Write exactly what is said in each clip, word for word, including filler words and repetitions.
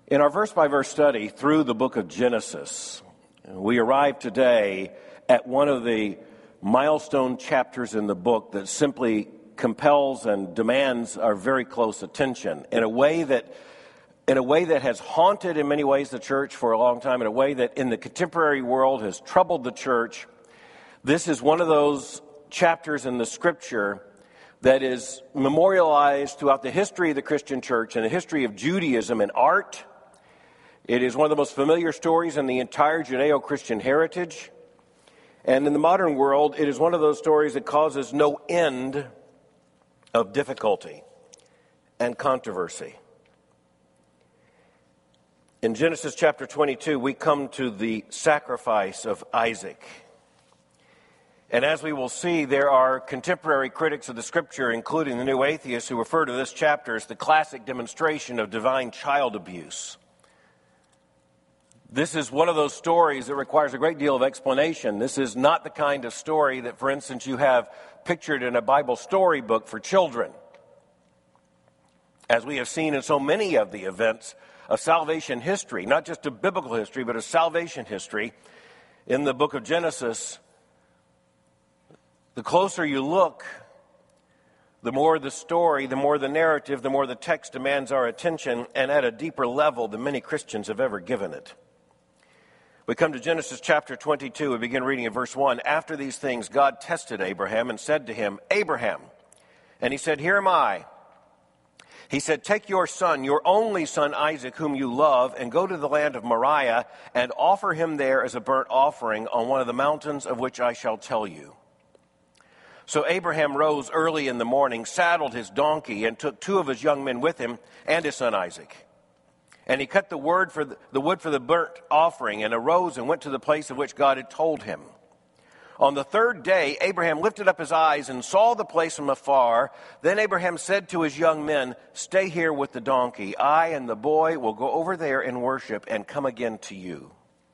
In our verse-by-verse study through the book of Genesis, we arrive today at one of the milestone chapters in the book that simply compels and demands our very close attention in a way that in a way that has haunted in many ways the church for a long time, in a way that in the contemporary world has troubled the church. This is one of those chapters in the Scripture that is memorialized throughout the history of the Christian church and the history of Judaism and art. It is one of the most familiar stories in the entire Judeo-Christian heritage. And in the modern world, it is one of those stories that causes no end of difficulty and controversy. In Genesis chapter twenty-two, we come to the sacrifice of Isaac. And as we will see, there are contemporary critics of the Scripture, including the New Atheists, who refer to this chapter as the classic demonstration of divine child abuse. This is one of those stories that requires a great deal of explanation. This is not the kind of story that, for instance, you have pictured in a Bible storybook for children. As we have seen in so many of the events of salvation history, not just of biblical history, but of salvation history, in the book of Genesis, the closer you look, the more the story, the more the narrative, the more the text demands our attention, and at a deeper level than many Christians have ever given it. We come to Genesis chapter twenty-two and begin reading in verse one. After these things, God tested Abraham and said to him, Abraham. And he said, Here am I. He said, Take your son, your only son Isaac, whom you love, and go to the land of Moriah and offer him there as a burnt offering on one of the mountains of which I shall tell you. So Abraham rose early in the morning, saddled his donkey, and took two of his young men with him and his son Isaac. And he cut the, word for the, the wood for the burnt offering and arose and went to the place of which God had told him. On the third day, Abraham lifted up his eyes and saw the place from afar. Then Abraham said to his young men, Stay here with the donkey. I and the boy will go over there and worship and come again to you.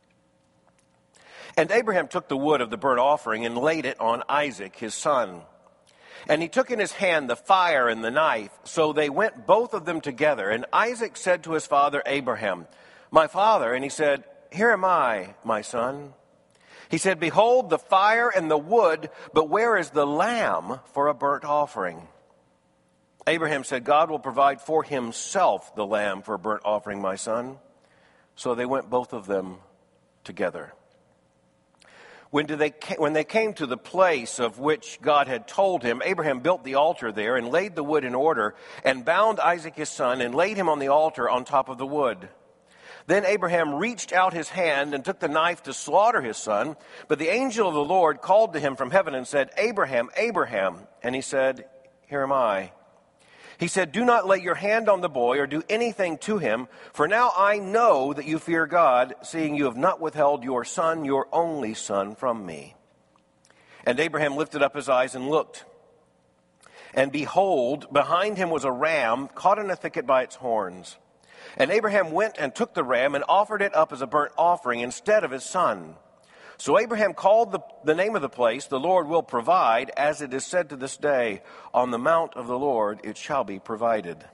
And Abraham took the wood of the burnt offering and laid it on Isaac, his son. And he took in his hand the fire and the knife. So they went both of them together. And Isaac said to his father Abraham, My father. And he said, Here am I, my son. He said, Behold the fire and the wood, but where is the lamb for a burnt offering? Abraham said, God will provide for himself the lamb for a burnt offering, my son. So they went both of them together. When, do they, when they came to the place of which God had told him, Abraham built the altar there and laid the wood in order and bound Isaac his son and laid him on the altar on top of the wood. Then Abraham reached out his hand and took the knife to slaughter his son. But the angel of the Lord called to him from heaven and said, Abraham, Abraham. And he said, Here am I. He said, Do not lay your hand on the boy or do anything to him, for now I know that you fear God, seeing you have not withheld your son, your only son, from me. And Abraham lifted up his eyes and looked. And behold, behind him was a ram caught in a thicket by its horns. And Abraham went and took the ram and offered it up as a burnt offering instead of his son. So Abraham called the, the name of the place, The Lord will provide, as it is said to this day, On the mount of the Lord it shall be provided.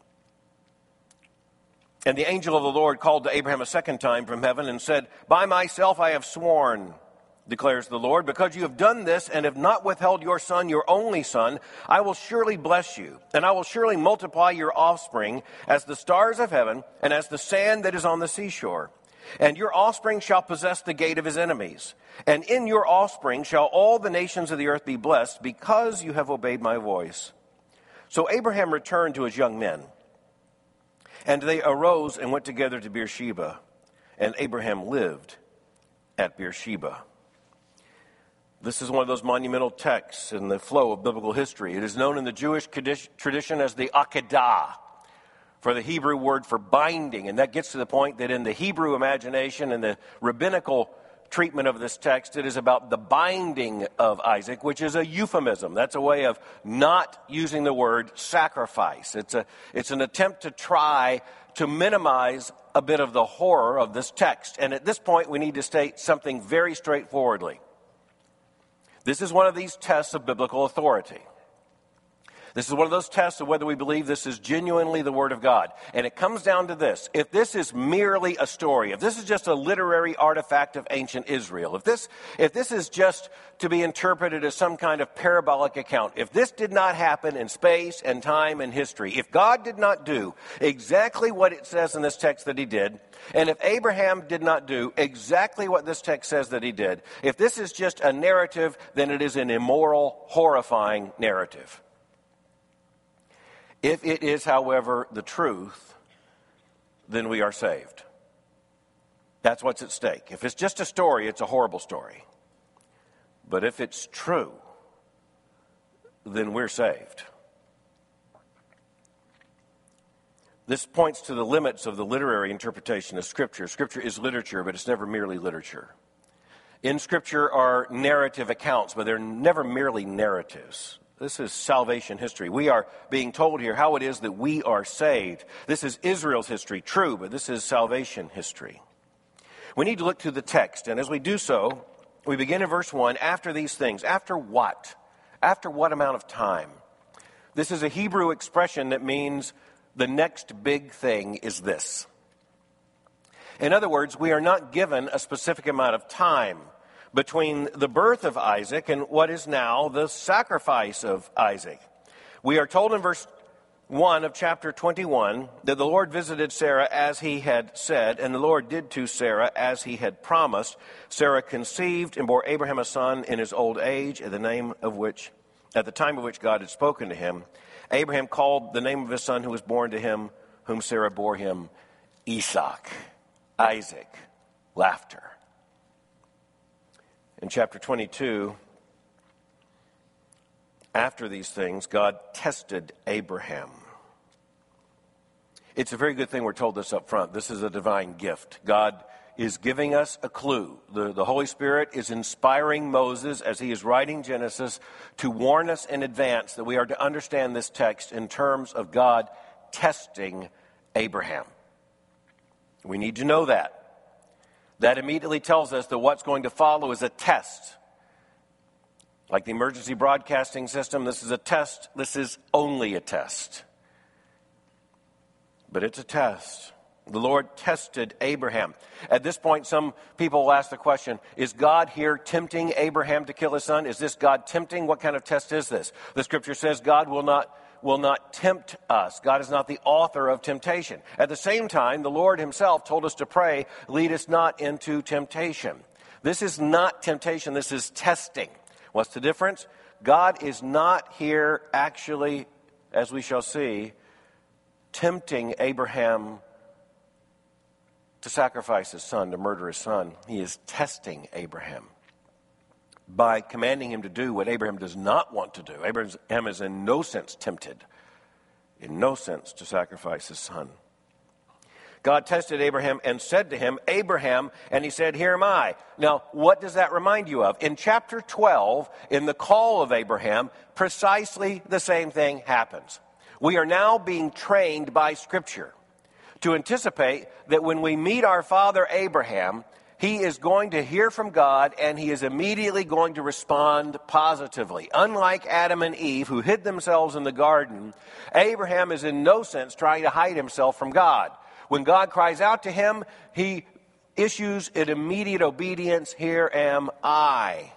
And the angel of the Lord called to Abraham a second time from heaven and said, By myself I have sworn, declares the Lord, because you have done this and have not withheld your son, your only son, I will surely bless you, and I will surely multiply your offspring as the stars of heaven and as the sand that is on the seashore. And your offspring shall possess the gate of his enemies. And in your offspring shall all the nations of the earth be blessed, because you have obeyed my voice. So Abraham returned to his young men. And they arose and went together to Beersheba. And Abraham lived at Beersheba. This is one of those monumental texts in the flow of biblical history. It is known in the Jewish tradition as the Akedah, for the Hebrew word for binding. And that gets to the point that in the Hebrew imagination and the rabbinical treatment of this text, it is about the binding of Isaac, which is a euphemism. That's a way of not using the word sacrifice. It's a, it's an attempt to try to minimize a bit of the horror of this text. And at this point, we need to state something very straightforwardly. This is one of these tests of biblical authority. This is one of those tests of whether we believe this is genuinely the Word of God. And it comes down to this. If this is merely a story, if this is just a literary artifact of ancient Israel, if this, if this is just to be interpreted as some kind of parabolic account, if this did not happen in space and time and history, if God did not do exactly what it says in this text that he did, and if Abraham did not do exactly what this text says that he did, if this is just a narrative, then it is an immoral, horrifying narrative. If it is, however, the truth, then we are saved. That's what's at stake. If it's just a story, it's a horrible story. But if it's true, then we're saved. This points to the limits of the literary interpretation of Scripture. Scripture is literature, but it's never merely literature. In Scripture are narrative accounts, but they're never merely narratives. This is salvation history. We are being told here how it is that we are saved. This is Israel's history, true, but this is salvation history. We need to look to the text, and as we do so, we begin in verse one, after these things. After what? After what amount of time? This is a Hebrew expression that means the next big thing is this. In other words, we are not given a specific amount of time between the birth of Isaac and what is now the sacrifice of Isaac. We are told in verse one of chapter twenty-one that the Lord visited Sarah as he had said, and the Lord did to Sarah as he had promised. Sarah conceived and bore Abraham a son in his old age, at the name of which, at the time of which God had spoken to him. Abraham called the name of his son who was born to him, whom Sarah bore him, Isaac. Isaac. Laughter. In chapter twenty-two, after these things, God tested Abraham. It's a very good thing we're told this up front. This is a divine gift. God is giving us a clue. The, the Holy Spirit is inspiring Moses as he is writing Genesis to warn us in advance that we are to understand this text in terms of God testing Abraham. We need to know that. That immediately tells us that what's going to follow is a test. Like the emergency broadcasting system, this is a test. This is only a test. But it's a test. The Lord tested Abraham. At this point, some people will ask the question, is God here tempting Abraham to kill his son? Is this God tempting? What kind of test is this? The Scripture says God will not will not tempt us. God is not the author of temptation. At the same time, the Lord himself told us to pray, lead us not into temptation. This is not temptation, this is testing. What's the difference? God is not here actually, as we shall see, tempting Abraham to sacrifice his son, to murder his son. He is testing Abraham by commanding him to do what Abraham does not want to do. Abraham is in no sense tempted, in no sense to sacrifice his son. God tested Abraham and said to him, Abraham, and he said, here am I. Now, what does that remind you of? In chapter twelve, in the call of Abraham, precisely the same thing happens. We are now being trained by Scripture to anticipate that when we meet our father Abraham, he is going to hear from God, and he is immediately going to respond positively. Unlike Adam and Eve, who hid themselves in the garden, Abraham is in no sense trying to hide himself from God. When God cries out to him, he issues an immediate obedience, here am I.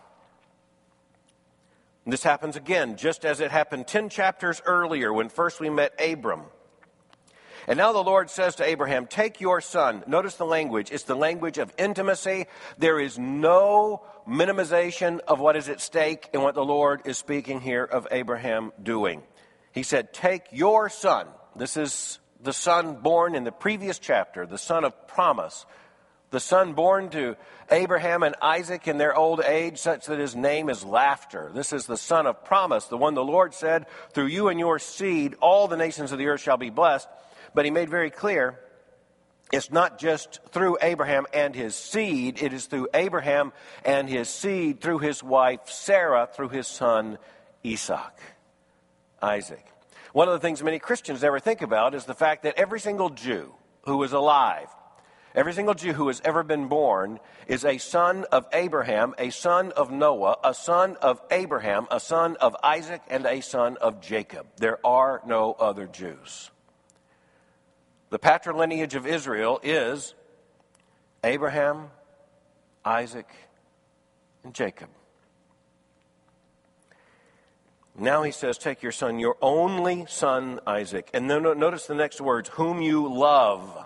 And this happens again, just as it happened ten chapters earlier when first we met Abram. And now the Lord says to Abraham, take your son. Notice the language. It's the language of intimacy. There is no minimization of what is at stake in what the Lord is speaking here of Abraham doing. He said, take your son. This is the son born in the previous chapter, the son of promise. The son born to Abraham and Isaac in their old age, such that his name is Laughter. This is the son of promise, the one the Lord said, through you and your seed, all the nations of the earth shall be blessed. But he made very clear, it's not just through Abraham and his seed, it is through Abraham and his seed, through his wife Sarah, through his son Isaac, Isaac. One of the things many Christians never think about is the fact that every single Jew who was alive Every single Jew who has ever been born is a son of Abraham, a son of Noah, a son of Abraham, a son of Isaac, and a son of Jacob. There are no other Jews. The patrilineage of Israel is Abraham, Isaac, and Jacob. Now he says, take your son, your only son, Isaac. And then notice the next words, whom you love.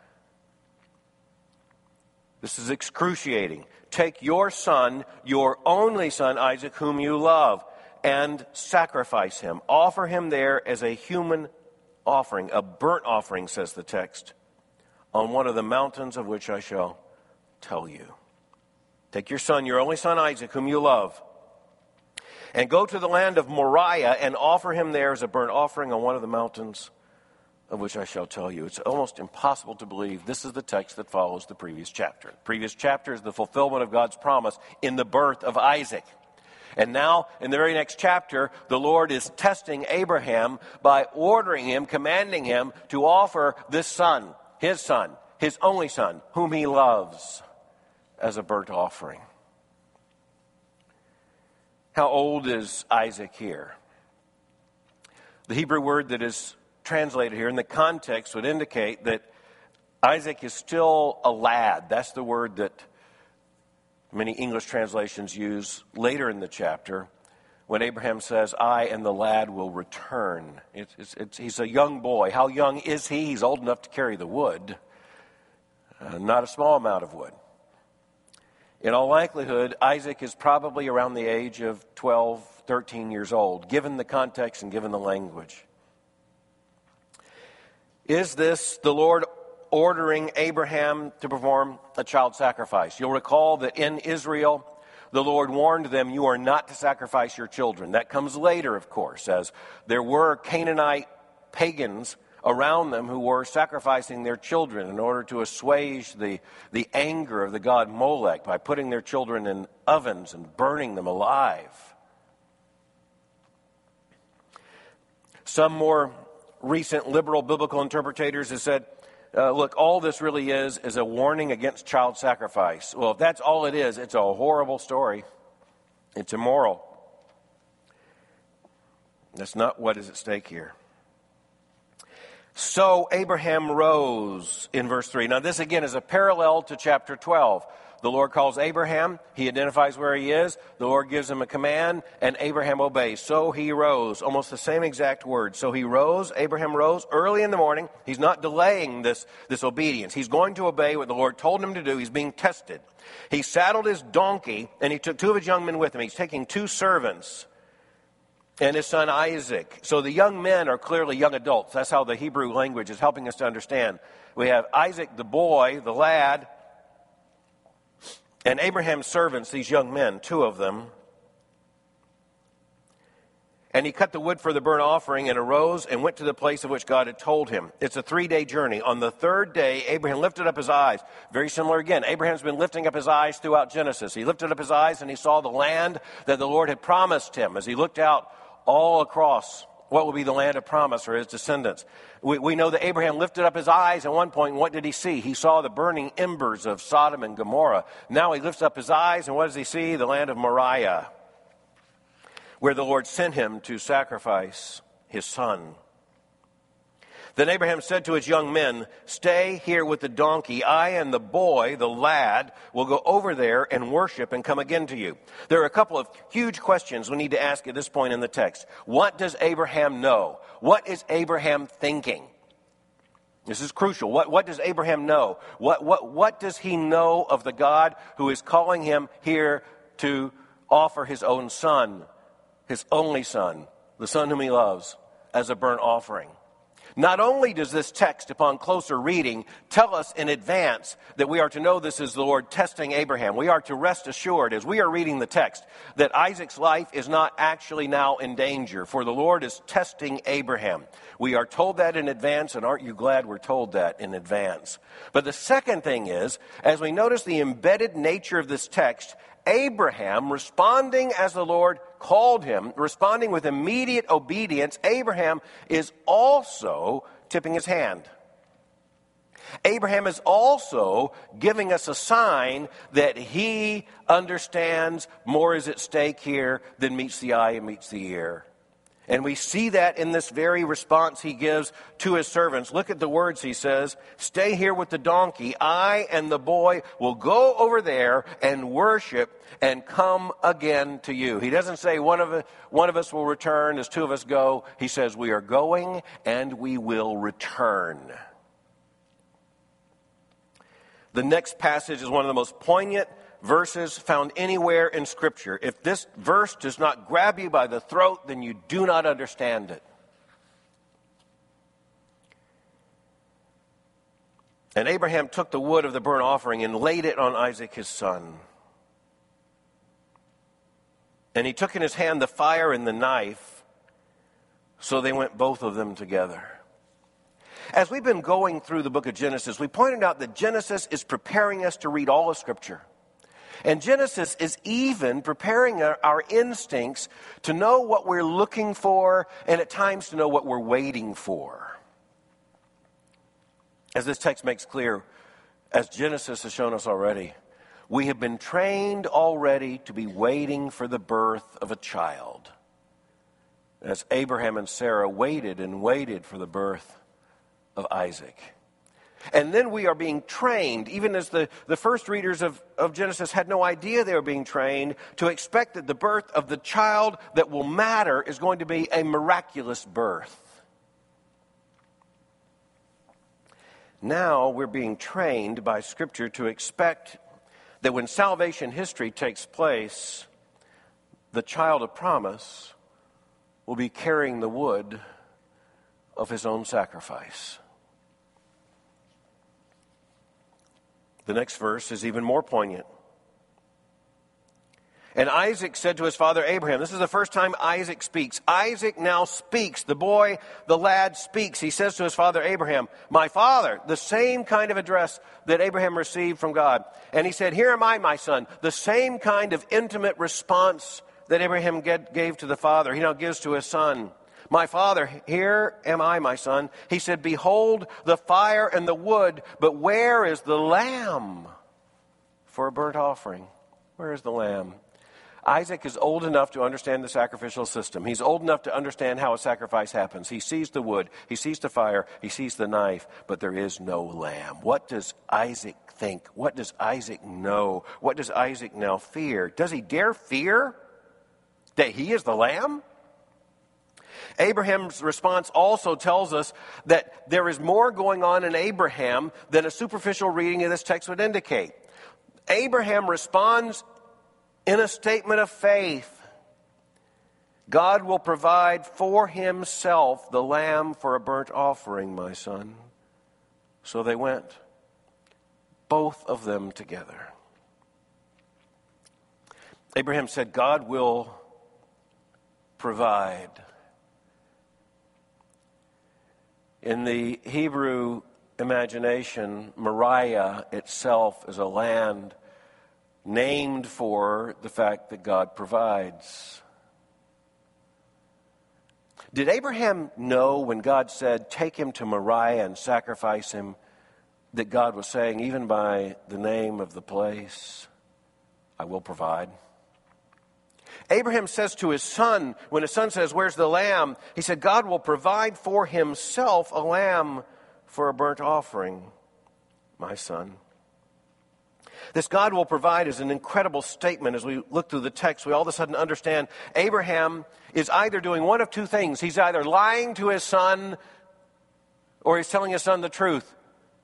This is excruciating. Take your son, your only son, Isaac, whom you love, and sacrifice him. Offer him there as a human offering, a burnt offering, says the text, on one of the mountains of which I shall tell you. Take your son, your only son, Isaac, whom you love, and go to the land of Moriah and offer him there as a burnt offering on one of the mountains of which I shall tell you. It's almost impossible to believe this is the text that follows the previous chapter. The previous chapter is the fulfillment of God's promise in the birth of Isaac. And now, in the very next chapter, the Lord is testing Abraham by ordering him, commanding him to offer this son, his son, his only son, whom he loves, as a burnt offering. How old is Isaac here? The Hebrew word that is translated here in the context would indicate that Isaac is still a lad. That's the word that many English translations use later in the chapter when Abraham says, I and the lad will return. It's, it's, it's, he's a young boy. How young is he? He's old enough to carry the wood, uh, not a small amount of wood. In all likelihood, Isaac is probably around the age of twelve, thirteen years old, given the context and given the language. Is this the Lord ordering Abraham to perform a child sacrifice? You'll recall that in Israel, the Lord warned them, you are not to sacrifice your children. That comes later, of course, as there were Canaanite pagans around them who were sacrificing their children in order to assuage the, the anger of the god Molech by putting their children in ovens and burning them alive. Some more recent liberal biblical interpretators have said, uh, look, all this really is is a warning against child sacrifice. Well, if that's all it is, it's a horrible story. It's immoral. That's not what is at stake here. So Abraham rose in verse three. Now this again is a parallel to chapter twelve. The Lord calls Abraham. He identifies where he is. The Lord gives him a command, and Abraham obeys. So he rose. Almost the same exact word. So he rose. Abraham rose early in the morning. He's not delaying this, this obedience. He's going to obey what the Lord told him to do. He's being tested. He saddled his donkey, and he took two of his young men with him. He's taking two servants and his son Isaac. So the young men are clearly young adults. That's how the Hebrew language is helping us to understand. We have Isaac, the boy, the lad, and Abraham's servants, these young men, two of them. And he cut the wood for the burnt offering and arose and went to the place of which God had told him. It's a three-day journey. On the third day, Abraham lifted up his eyes. Very similar again. Abraham's been lifting up his eyes throughout Genesis. He lifted up his eyes and he saw the land that the Lord had promised him as he looked out all across what will be the land of promise for his descendants. We, we know that Abraham lifted up his eyes at one point, and what did he see? He saw the burning embers of Sodom and Gomorrah. Now he lifts up his eyes, and what does he see? The land of Moriah, where the Lord sent him to sacrifice his son. Then Abraham said to his young men, stay here with the donkey. I and the boy, the lad, will go over there and worship and come again to you. There are a couple of huge questions we need to ask at this point in the text. What does Abraham know? What is Abraham thinking? This is crucial. What, what does Abraham know? What, what, what does he know of the God who is calling him here to offer his own son, his only son, the son whom he loves, as a burnt offering? Not only does this text, upon closer reading, tell us in advance that we are to know this is the Lord testing Abraham. We are to rest assured, as we are reading the text, that Isaac's life is not actually now in danger, for the Lord is testing Abraham. We are told that in advance, and aren't you glad we're told that in advance? But the second thing is, as we notice the embedded nature of this text, Abraham, responding as the Lord called him, responding with immediate obedience, Abraham is also tipping his hand. Abraham is also giving us a sign that he understands more is at stake here than meets the eye and meets the ear. And we see that in this very response he gives to his servants. Look at the words he says, "Stay here with the donkey. I and the boy will go over there and worship and come again to you." He doesn't say one of, one of us will return as two of us go. He says we are going and we will return. The next passage is one of the most poignant verses found anywhere in Scripture. If this verse does not grab you by the throat, then you do not understand it. And Abraham took the wood of the burnt offering and laid it on Isaac his son. And he took in his hand the fire and the knife, so they went both of them together. As we've been going through the book of Genesis, we pointed out that Genesis is preparing us to read all of Scripture. And Genesis is even preparing our, our instincts to know what we're looking for and at times to know what we're waiting for. As this text makes clear, as Genesis has shown us already, we have been trained already to be waiting for the birth of a child. As Abraham and Sarah waited and waited for the birth of Isaac. And then we are being trained, even as the, the first readers of, of Genesis had no idea they were being trained, to expect that the birth of the child that will matter is going to be a miraculous birth. Now we're being trained by Scripture to expect that when salvation history takes place, the child of promise will be carrying the wood of his own sacrifice. The next verse is even more poignant. And Isaac said to his father Abraham, this is the first time Isaac speaks. Isaac now speaks. The boy, the lad speaks. He says to his father Abraham, "My father," the same kind of address that Abraham received from God. And he said, "Here am I, my son." The same kind of intimate response that Abraham gave to the father, he now gives to his son. "My father, here am I, my son." He said, "Behold the fire and the wood, but where is the lamb for a burnt offering?" Where is the lamb? Isaac is old enough to understand the sacrificial system. He's old enough to understand how a sacrifice happens. He sees the wood, he sees the fire, he sees the knife, but there is no lamb. What does Isaac think? What does Isaac know? What does Isaac now fear? Does he dare fear that he is the lamb? Abraham's response also tells us that there is more going on in Abraham than a superficial reading of this text would indicate. Abraham responds in a statement of faith. God will provide for himself the lamb for a burnt offering, my son. So they went, both of them together. Abraham said, God will provide. In the Hebrew imagination, Moriah itself is a land named for the fact that God provides. Did Abraham know when God said, "Take him to Moriah and sacrifice him," that God was saying, even by the name of the place, "I will provide"? Abraham says to his son, when his son says, "Where's the lamb?" He said, God will provide for himself a lamb for a burnt offering, my son. This God will provide is an incredible statement. As we look through the text, we all of a sudden understand Abraham is either doing one of two things. He's either lying to his son or he's telling his son the truth.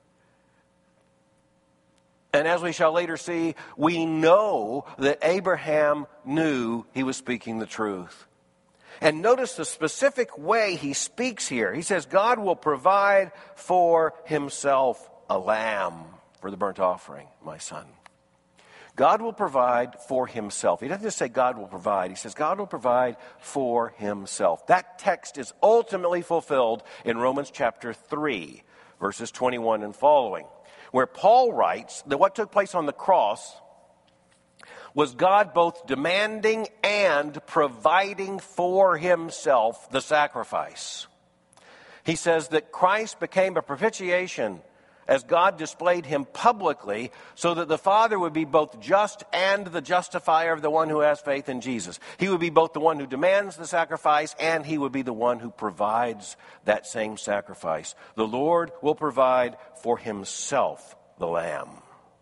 And as we shall later see, we know that Abraham knew he was speaking the truth. And notice the specific way he speaks here. He says, God will provide for himself a lamb for the burnt offering, my son. God will provide for himself. He doesn't just say God will provide. He says God will provide for himself. That text is ultimately fulfilled in Romans chapter three, verses twenty-one and following, where Paul writes that what took place on the cross was God both demanding and providing for himself the sacrifice. He says that Christ became a propitiation, as God displayed him publicly, so that the Father would be both just and the justifier of the one who has faith in Jesus. He would be both the one who demands the sacrifice, and he would be the one who provides that same sacrifice. The Lord will provide for himself the lamb.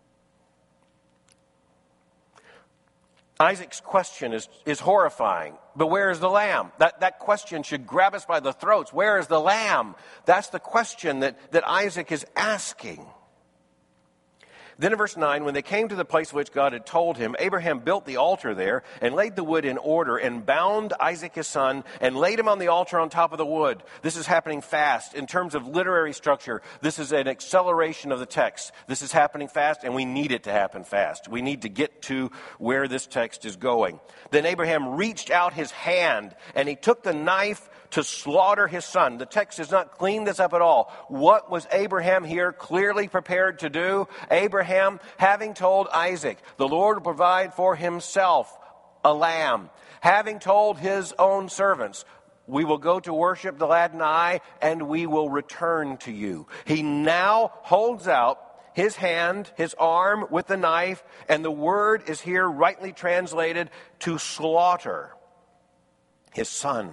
Isaac's question is, is horrifying. But where is the lamb? That, that question should grab us by the throats. Where is the lamb? That's the question that, that Isaac is asking. Then in verse nine, when they came to the place which God had told him, Abraham built the altar there and laid the wood in order and bound Isaac his son and laid him on the altar on top of the wood. This is happening fast. In terms of literary structure, this is an acceleration of the text. This is happening fast, and we need it to happen fast. We need to get to where this text is going. Then Abraham reached out his hand and he took the knife to slaughter his son. The text does not clean this up at all. What was Abraham here clearly prepared to do? Abraham, having told Isaac, the Lord will provide for himself a lamb, having told his own servants, we will go to worship the lad and I, and we will return to you. He now holds out his hand, his arm with the knife, and the word is here rightly translated to slaughter his son.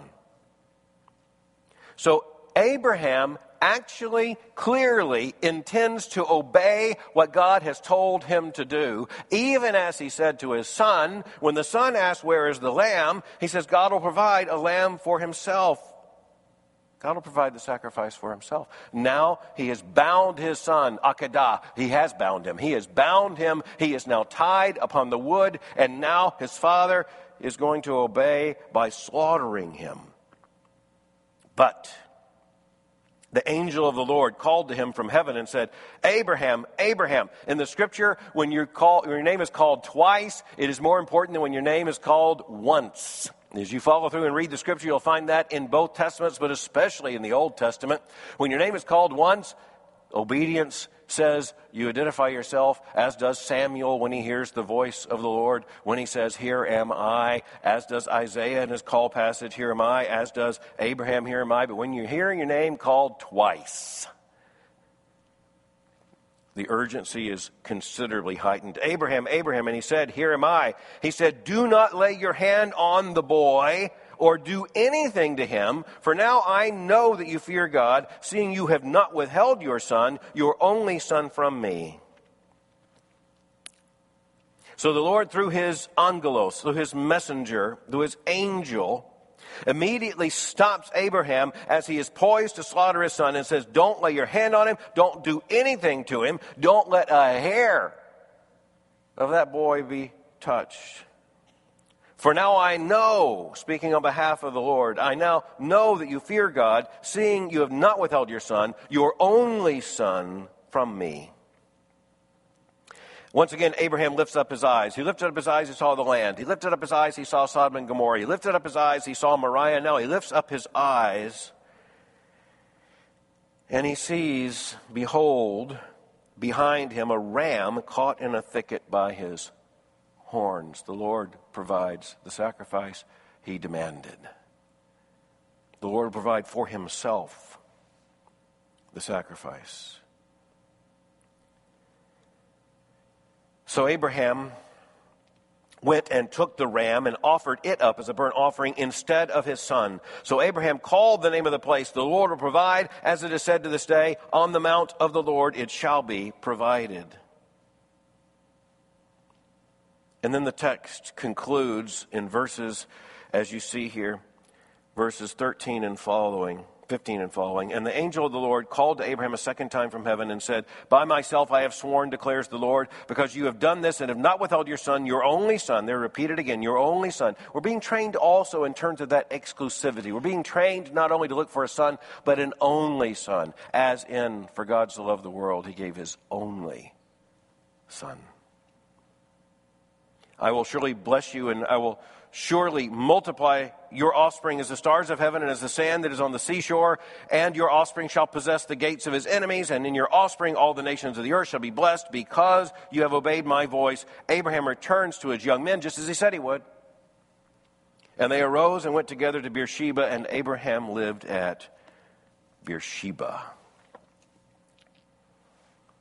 So Abraham actually clearly intends to obey what God has told him to do, even as he said to his son, when the son asked, where is the lamb? He says, God will provide a lamb for himself. God will provide the sacrifice for himself. Now he has bound his son, Akedah. He has bound him. He has bound him. He is now tied upon the wood, and now his father is going to obey by slaughtering him. But the angel of the Lord called to him from heaven and said, Abraham, Abraham. In the scripture, when you're called, when your name is called twice, it is more important than when your name is called once. As you follow through and read the scripture, you'll find that in both testaments, but especially in the Old Testament. When your name is called once, obedience says you identify yourself, as does Samuel when he hears the voice of the Lord, when he says, here am I, as does Isaiah in his call passage, here am I, as does Abraham, here am I. But when you're hearing your name called twice, the urgency is considerably heightened. Abraham, Abraham, and he said, here am I. He said, do not lay your hand on the boy or do anything to him, for now I know that you fear God, seeing you have not withheld your son, your only son, from me. So the Lord, through his angelos, through his messenger, through his angel, immediately stops Abraham as he is poised to slaughter his son and says, don't lay your hand on him, don't do anything to him, don't let a hair of that boy be touched. For now I know, speaking on behalf of the Lord, I now know that you fear God, seeing you have not withheld your son, your only son, from me. Once again, Abraham lifts up his eyes. He lifted up his eyes, he saw the land. He lifted up his eyes, he saw Sodom and Gomorrah. He lifted up his eyes, he saw Moriah. Now he lifts up his eyes, and he sees, behold, behind him a ram caught in a thicket by his horns. The Lord provides the sacrifice he demanded. The Lord will provide for himself the sacrifice. So Abraham went and took the ram and offered it up as a burnt offering instead of his son. So Abraham called the name of the place, the Lord will provide, as it is said to this day, on the mount of the Lord it shall be provided. And then the text concludes in verses, as you see here, verses thirteen and following, fifteen and following. And the angel of the Lord called to Abraham a second time from heaven and said, by myself I have sworn, declares the Lord, because you have done this and have not withheld your son, your only son. They're repeated again, your only son. We're being trained also in terms of that exclusivity. We're being trained not only to look for a son, but an only son. As in, for God so loved the world, he gave his only son. I will surely bless you, and I will surely multiply your offspring as the stars of heaven and as the sand that is on the seashore. And your offspring shall possess the gates of his enemies. And in your offspring all the nations of the earth shall be blessed, because you have obeyed my voice. Abraham returns to his young men, just as he said he would. And they arose and went together to Beersheba, and Abraham lived at Beersheba.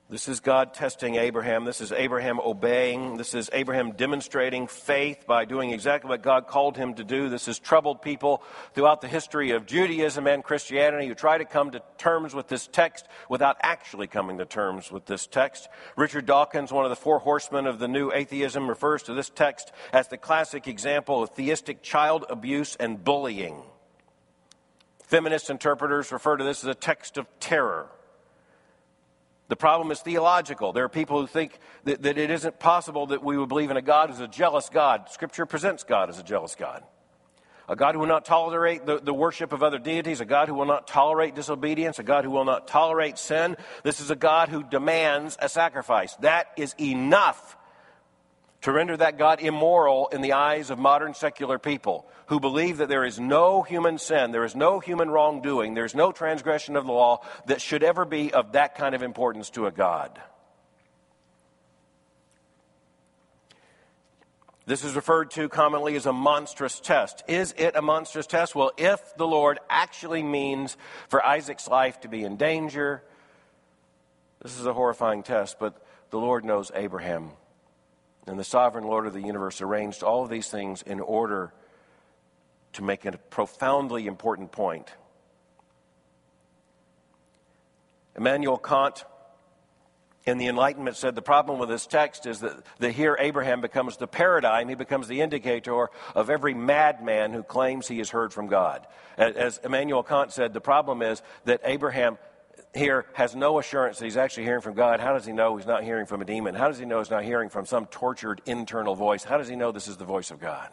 This is God testing Abraham. This is Abraham obeying. This is Abraham demonstrating faith by doing exactly what God called him to do. This has troubled people throughout the history of Judaism and Christianity who try to come to terms with this text without actually coming to terms with this text. Richard Dawkins, one of the four horsemen of the new atheism, refers to this text as the classic example of theistic child abuse and bullying. Feminist interpreters refer to this as a text of terror. The problem is theological. There are people who think that, that it isn't possible that we would believe in a God who's a jealous God. Scripture presents God as a jealous God. A God who will not tolerate the, the worship of other deities, a God who will not tolerate disobedience, a God who will not tolerate sin. This is a God who demands a sacrifice. That is enough to render that God immoral in the eyes of modern secular people who believe that there is no human sin, there is no human wrongdoing, there is no transgression of the law that should ever be of that kind of importance to a God. This is referred to commonly as a monstrous test. Is it a monstrous test? Well, if the Lord actually means for Isaac's life to be in danger, this is a horrifying test, but the Lord knows Abraham. And the sovereign Lord of the universe arranged all of these things in order to make a profoundly important point. Immanuel Kant in the Enlightenment said the problem with this text is that, that here Abraham becomes the paradigm, he becomes the indicator of every madman who claims he has heard from God. As Immanuel Kant said, the problem is that Abraham here has no assurance that he's actually hearing from God. How does he know he's not hearing from a demon? How does he know he's not hearing from some tortured internal voice? How does he know this is the voice of God?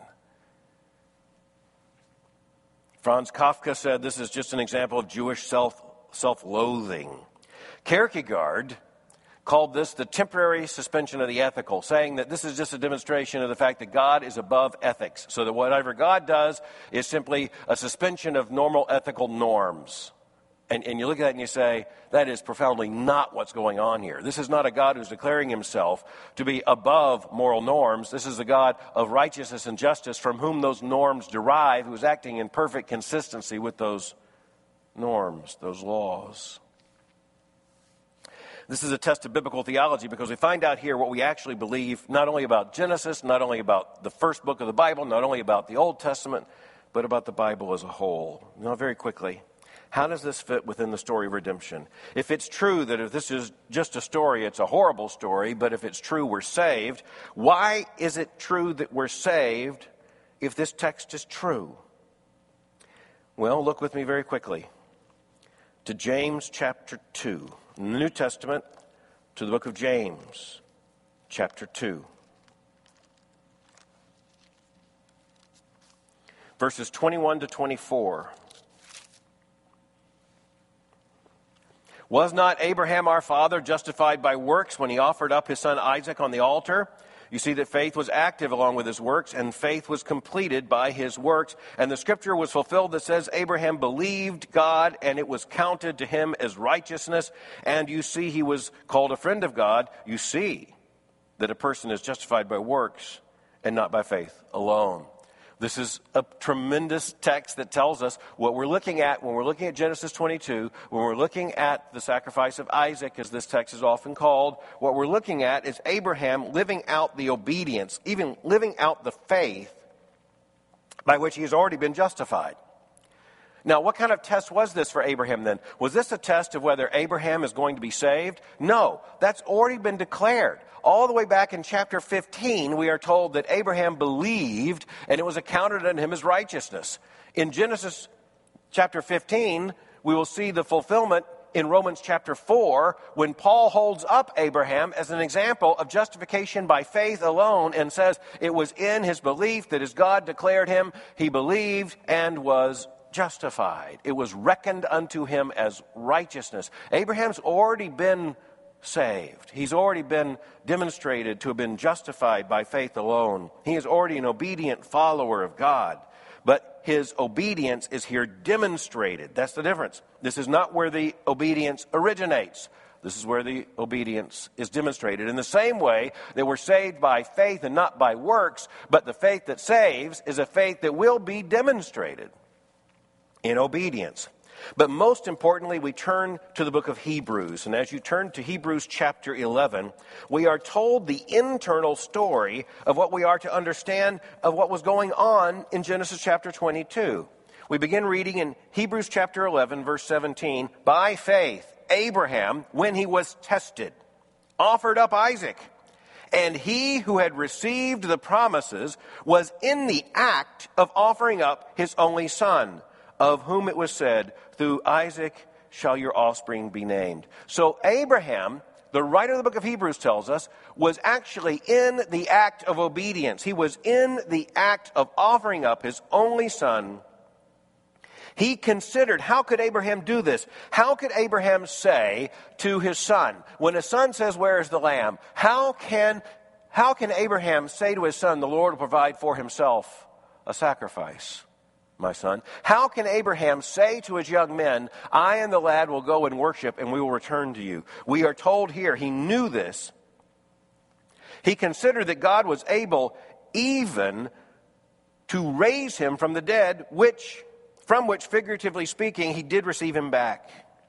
Franz Kafka said this is just an example of Jewish self, self-loathing. Kierkegaard called this the temporary suspension of the ethical, saying that this is just a demonstration of the fact that God is above ethics, so that whatever God does is simply a suspension of normal ethical norms. And, and you look at that and you say, that is profoundly not what's going on here. This is not a God who's declaring himself to be above moral norms. This is a God of righteousness and justice from whom those norms derive, who is acting in perfect consistency with those norms, those laws. This is a test of biblical theology because we find out here what we actually believe, not only about Genesis, not only about the first book of the Bible, not only about the Old Testament, but about the Bible as a whole. Now, very quickly, how does this fit within the story of redemption? If it's true that if this is just a story, it's a horrible story, but if it's true we're saved, why is it true that we're saved if this text is true? Well, look with me very quickly to James chapter two. In the New Testament, to the book of James, chapter two. Verses twenty-one to twenty-four. Was not Abraham our father justified by works when he offered up his son Isaac on the altar? You see that faith was active along with his works, and faith was completed by his works. And the scripture was fulfilled that says Abraham believed God, and it was counted to him as righteousness. And you see he was called a friend of God. You see that a person is justified by works and not by faith alone. This is a tremendous text that tells us what we're looking at when we're looking at Genesis twenty-two, when we're looking at the sacrifice of Isaac, as this text is often called. What we're looking at is Abraham living out the obedience, even living out the faith by which he has already been justified. Now, what kind of test was this for Abraham then? Was this a test of whether Abraham is going to be saved? No, that's already been declared. All the way back in chapter fifteen, we are told that Abraham believed and it was accounted unto him as righteousness. In Genesis chapter fifteen, we will see the fulfillment in Romans chapter four when Paul holds up Abraham as an example of justification by faith alone and says it was in his belief that as God declared him, he believed and was justified. It was reckoned unto him as righteousness. Abraham's already been saved. He's already been demonstrated to have been justified by faith alone. He is already an obedient follower of God. But his obedience is here demonstrated. That's the difference. This is not where the obedience originates. This is where the obedience is demonstrated. In the same way that we're saved by faith and not by works, but the faith that saves is a faith that will be demonstrated in obedience. But most importantly, we turn to the book of Hebrews. And as you turn to Hebrews chapter eleven, we are told the internal story of what we are to understand of what was going on in Genesis chapter twenty-two. We begin reading in Hebrews chapter eleven, verse seventeen. By faith, Abraham, when he was tested, offered up Isaac. And he who had received the promises was in the act of offering up his only son, of whom it was said, through Isaac shall your offspring be named. So Abraham, the writer of the book of Hebrews tells us, was actually in the act of obedience. He was in the act of offering up his only son. He considered, how could Abraham do this? How could Abraham say to his son, when his son says, where is the lamb? How can, how can Abraham say to his son, the Lord will provide for himself a sacrifice, my son? How can Abraham say to his young men, I and the lad will go and worship and we will return to you? We are told here he knew this. He considered that God was able even to raise him from the dead, which from which, figuratively speaking, he did receive him back.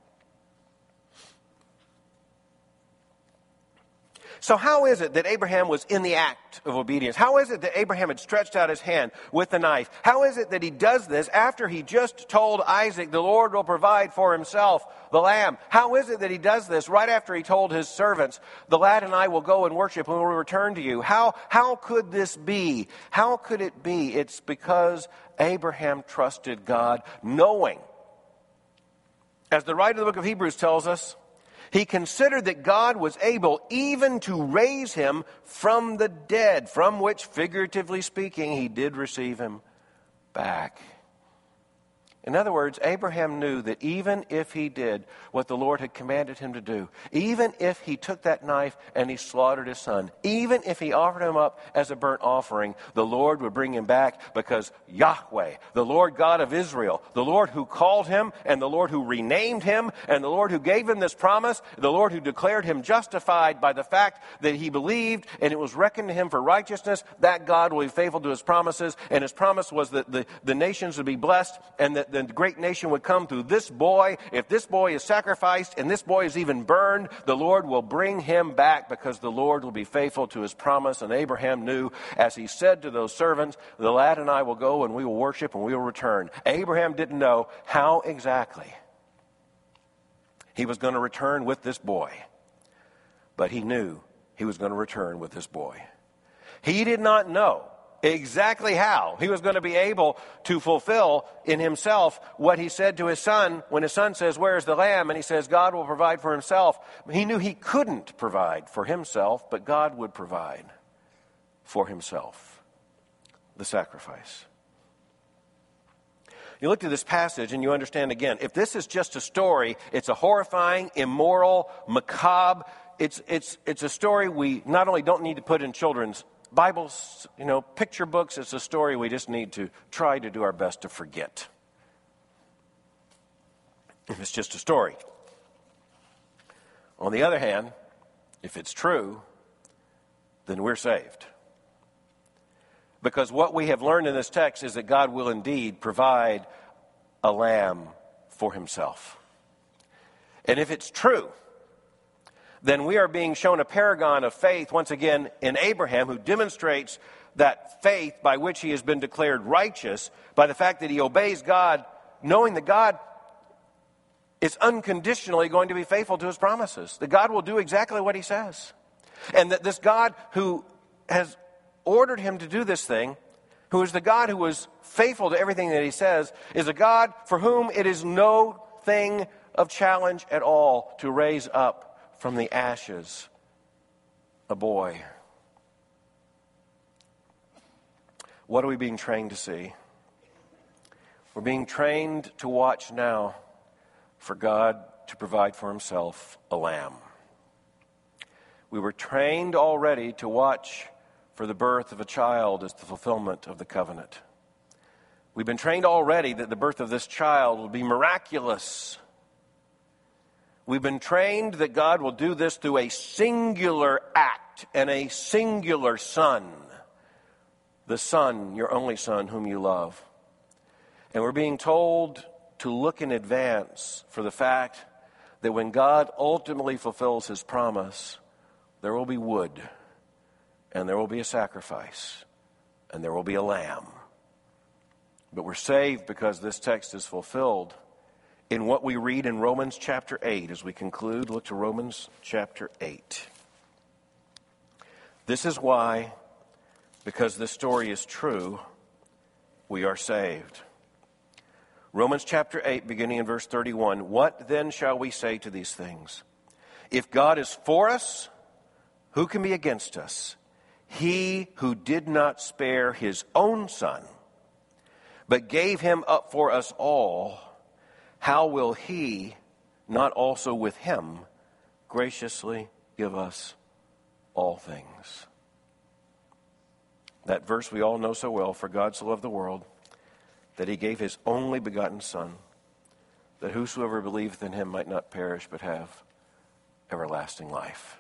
So how is it that Abraham was in the act of obedience? How is it that Abraham had stretched out his hand with the knife? How is it that he does this after he just told Isaac, the Lord will provide for himself the lamb? How is it that he does this right after he told his servants, the lad and I will go and worship and we will return to you? How, how could this be? How could it be? It's because Abraham trusted God, knowing, as the writer of the book of Hebrews tells us, he considered that God was able even to raise him from the dead, from which, figuratively speaking, he did receive him back. In other words, Abraham knew that even if he did what the Lord had commanded him to do, even if he took that knife and he slaughtered his son, even if he offered him up as a burnt offering, the Lord would bring him back, because Yahweh, the Lord God of Israel, the Lord who called him and the Lord who renamed him and the Lord who gave him this promise, the Lord who declared him justified by the fact that he believed and it was reckoned to him for righteousness, that God will be faithful to his promises. And his promise was that the, the nations would be blessed and that the great nation would come through this boy. If this boy is sacrificed and this boy is even burned, the Lord will bring him back, because the Lord will be faithful to his promise. And Abraham knew, as he said to those servants, the lad and I will go and we will worship and we will return. Abraham didn't know how exactly he was going to return with this boy, but he knew he was going to return with this boy. He did not know exactly how he was going to be able to fulfill in himself what he said to his son when his son says, where's the lamb? And he says, God will provide for himself. He knew he couldn't provide for himself, but God would provide for himself the sacrifice. You look at this passage and you understand again, if this is just a story, it's a horrifying, immoral, macabre. It's, it's, it's a story we not only don't need to put in children's Bibles, you know, picture books. It's a story we just need to try to do our best to forget. If it's just a story. On the other hand, if it's true, then we're saved. Because what we have learned in this text is that God will indeed provide a lamb for himself. And if it's true, then we are being shown a paragon of faith, once again, in Abraham, who demonstrates that faith by which he has been declared righteous by the fact that he obeys God, knowing that God is unconditionally going to be faithful to his promises, that God will do exactly what he says. And that this God who has ordered him to do this thing, who is the God who was faithful to everything that he says, is a God for whom it is no thing of challenge at all to raise up from the ashes a boy. What are we being trained to see? We're being trained to watch now for God to provide for himself a lamb. We were trained already to watch for the birth of a child as the fulfillment of the covenant. We've been trained already that the birth of this child will be miraculous. We've been trained that God will do this through a singular act and a singular son, the Son, your only Son, whom you love. And we're being told to look in advance for the fact that when God ultimately fulfills his promise, there will be wood, and there will be a sacrifice, and there will be a lamb. But we're saved because this text is fulfilled in what we read in Romans chapter eight. As we conclude, look to Romans chapter eight. This is why, because this story is true, we are saved. Romans chapter eight, beginning in verse thirty-one. What then shall we say to these things? If God is for us, who can be against us? He who did not spare his own son, but gave him up for us all, how will he not also with him graciously give us all things? That verse we all know so well. For God so loved the world that he gave his only begotten Son, that whosoever believeth in him might not perish but have everlasting life.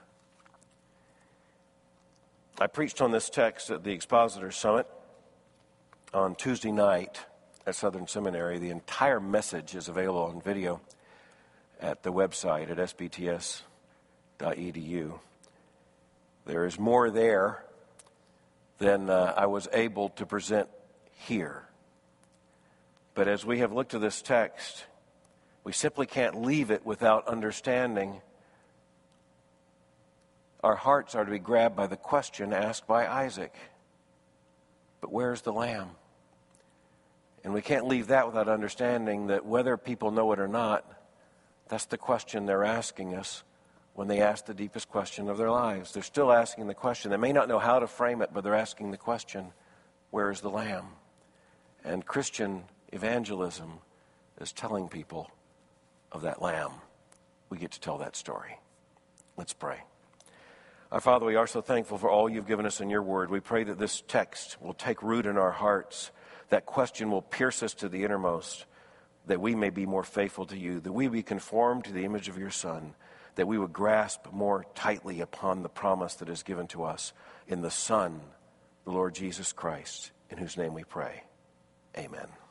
I preached on this text at the Expositor Summit on Tuesday night at Southern Seminary. The entire message is available on video at the website at s b t s dot e d u. There is more there than uh, I was able to present here. But as we have looked at this text, we simply can't leave it without understanding. Our hearts are to be grabbed by the question asked by Isaac. But where's the lamb? And we can't leave that without understanding that whether people know it or not, that's the question they're asking us when they ask the deepest question of their lives. They're still asking the question. They may not know how to frame it, but they're asking the question, where is the lamb? And Christian evangelism is telling people of that lamb. We get to tell that story. Let's pray. Our Father, we are so thankful for all you've given us in your word. We pray that this text will take root in our hearts. That question will pierce us to the innermost, that we may be more faithful to you, that we be conformed to the image of your Son, that we would grasp more tightly upon the promise that is given to us in the Son, the Lord Jesus Christ, in whose name we pray. Amen.